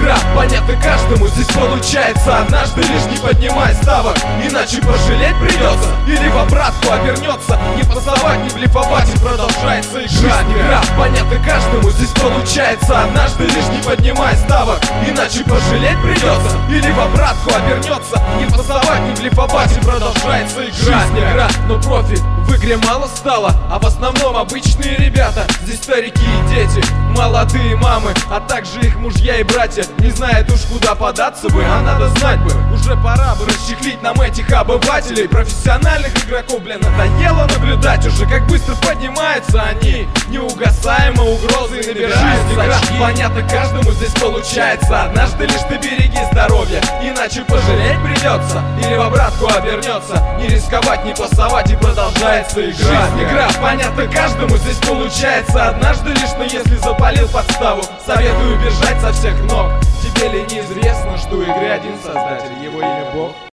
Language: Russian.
игра понятна каждому, здесь получается однажды лишь не поднимай ставок, иначе пожалеть придется, или в обратку обернется. Не пасовать, не блефовать, и продолжается игра. Игра понятна каждому, здесь получается однажды лишь не поднимай ставок, иначе пожалеть придется, или в обратку обернется. Не пасовать, не блефовать, и продолжается игра. Жизнь игра, но профи в игре мало стало, а в основном обычные ребята. Здесь старики и дети, молодые мамы, а также их мужья и братья. Не знают уж куда податься бы, а надо знать бы. Уже пора бы расчехлить нам этих обывателей. Профессиональных игроков, блин, надоело наблюдать уже, как быстро поднимаются они. Неугасаемо угрозы набираются. Жизнь игра понятно каждому, здесь получается однажды лишь ты береги здоровье, иначе пожалеть придется, или в обратку обернется. Не рисковать, не пасовать, и продолжается игра. Жизнь игра понятно каждому, здесь получается однажды лишь, но если запалил подставу, советую бежать со всех ног. Тебе ли неизвестно, что у игры один создатель, его имя Бог?